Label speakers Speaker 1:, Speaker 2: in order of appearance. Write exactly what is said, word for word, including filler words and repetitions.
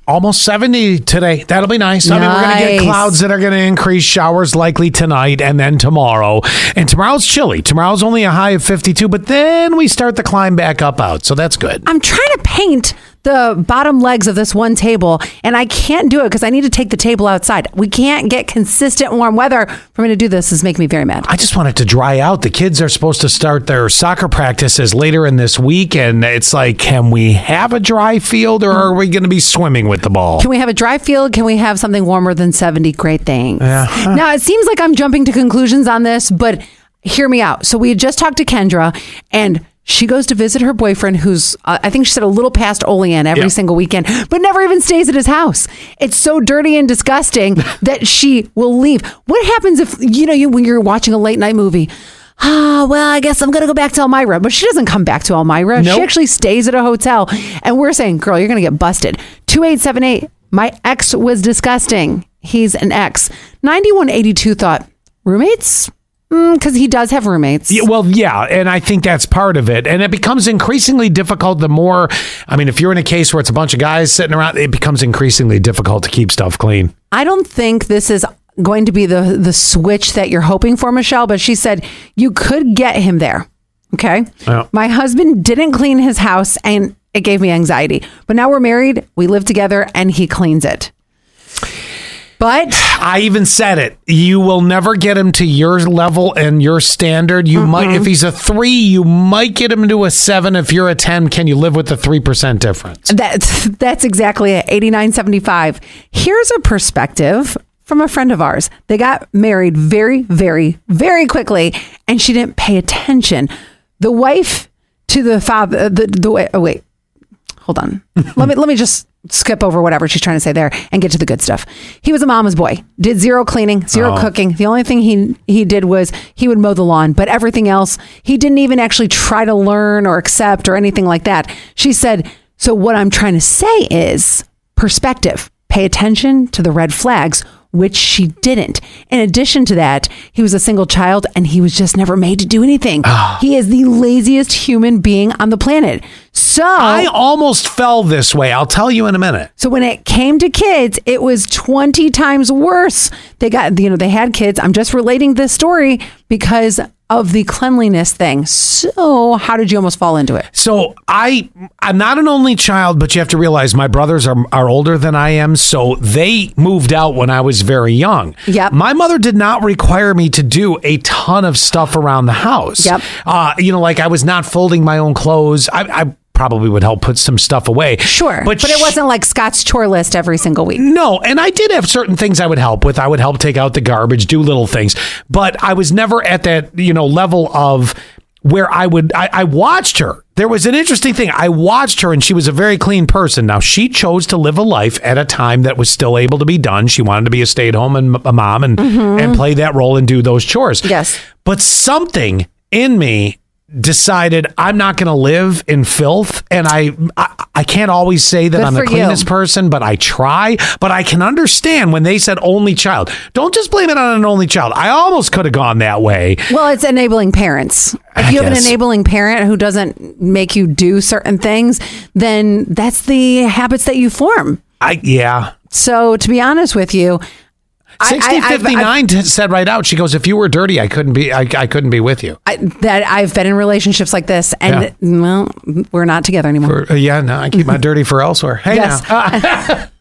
Speaker 1: almost seventy today. That'll be nice.
Speaker 2: nice.
Speaker 1: I mean, we're going to get clouds that are going to increase, showers likely tonight and then tomorrow. And tomorrow's chilly. Tomorrow's only a high of fifty-two, but then we start to climb back up out. So that's good.
Speaker 2: I'm trying to paint the bottom legs of this one table, and I can't do it because I need to take the table outside. We can't get consistent warm weather for me to do this. This is making me very mad.
Speaker 1: I just want it to dry out. The kids are supposed to start their soccer practices later in this week, and it's like, can we have a dry field, or are we going to be swimming with the ball?
Speaker 2: Can we have a dry field? Can we have something warmer than seventy? Great things.
Speaker 1: Yeah.
Speaker 2: Now, it seems like I'm jumping to conclusions on this, but hear me out. So we had just talked to Kendra, and she goes to visit her boyfriend, who's, uh, I think she said a little past Olean every
Speaker 1: yep.
Speaker 2: single weekend, but never even stays at his house. It's so dirty and disgusting that she will leave. What happens if, you know, you when you're watching a late night movie? Ah, well, I guess I'm going to go back to Elmira. But she doesn't come back to Elmira.
Speaker 1: Nope.
Speaker 2: She actually stays at a hotel. And we're saying, girl, you're going to get busted. two eight seven eight, my ex was disgusting. He's an ex. ninety-one eighty-two thought, roommates? Because mm, he does have roommates.
Speaker 1: Yeah, well, yeah, and I think that's part of it. And it becomes increasingly difficult the more, I mean, if you're in a case where it's a bunch of guys sitting around, it becomes increasingly difficult to keep stuff clean.
Speaker 2: I don't think this is going to be the, the switch that you're hoping for, Michelle, but she said you could get him there. Okay.
Speaker 1: Yeah.
Speaker 2: My husband didn't clean his house and it gave me anxiety. But now we're married, we live together, and he cleans it. But
Speaker 1: I even said it. You will never get him to your level and your standard. You mm-mm. might, if he's a three, you might get him to a seven. If you're a ten, can you live with the three percent difference?
Speaker 2: That's that's exactly it. eighty-nine seventy-five. Here's a perspective from a friend of ours. They got married very, very, very quickly, and she didn't pay attention. The wife to the father. The the oh wait, hold on. let me let me just. skip over whatever she's trying to say there and get to the good stuff. He was a mama's boy, did zero cleaning, zero oh. cooking. The only thing he he did was he would mow the lawn, but everything else, he didn't even actually try to learn or accept or anything like that. She said, so what I'm trying to say is perspective. Pay attention to the red flags, which she didn't. In addition to that, he was a single child and he was just never made to do anything. Oh. He is the laziest human being on the planet. So
Speaker 1: I almost fell this way. I'll tell you in a minute.
Speaker 2: So when it came to kids, it was twenty times worse. They got, you know, they had kids. I'm just relating this story because of the cleanliness thing. So how did you almost fall into it?
Speaker 1: So I, I'm not an only child, but you have to realize my brothers are, are older than I am. So they moved out when I was very young.
Speaker 2: Yep.
Speaker 1: My mother did not require me to do a ton of stuff around the house.
Speaker 2: Yep.
Speaker 1: Uh, you know, like I was not folding my own clothes. I, I probably would help put some stuff away.
Speaker 2: Sure. But, but it wasn't like Scott's chore list every single week.
Speaker 1: No. And I did have certain things I would help with. I would help take out the garbage, do little things. But I was never at that, you know, level of where I would, I, I watched her. There was an interesting thing. I watched her and she was a very clean person. Now, she chose to live a life at a time that was still able to be done. She wanted to be a stay-at-home and a mom and, mm-hmm. and play that role and do those chores.
Speaker 2: Yes.
Speaker 1: But something in me decided I'm not going to live in filth. And I, I, I can't always say that
Speaker 2: Good
Speaker 1: I'm the cleanest
Speaker 2: you. person,
Speaker 1: but I try. But I can understand when they said only child. Don't just blame it on an only child. I almost could have gone that way.
Speaker 2: Well, it's enabling parents. If
Speaker 1: I
Speaker 2: you have
Speaker 1: guess.
Speaker 2: an enabling parent who doesn't make you do certain things, then that's the habits that you form.
Speaker 1: I yeah.
Speaker 2: So to be honest with you,
Speaker 1: sixty fifty-nine said right out. She goes, if you were dirty, I couldn't be. I, I couldn't be with you.
Speaker 2: I, that I've been in relationships like this, and
Speaker 1: yeah.
Speaker 2: well, we're not together anymore.
Speaker 1: For, uh, yeah, no, I keep my dirty for elsewhere. Hey,
Speaker 2: yes.
Speaker 1: now.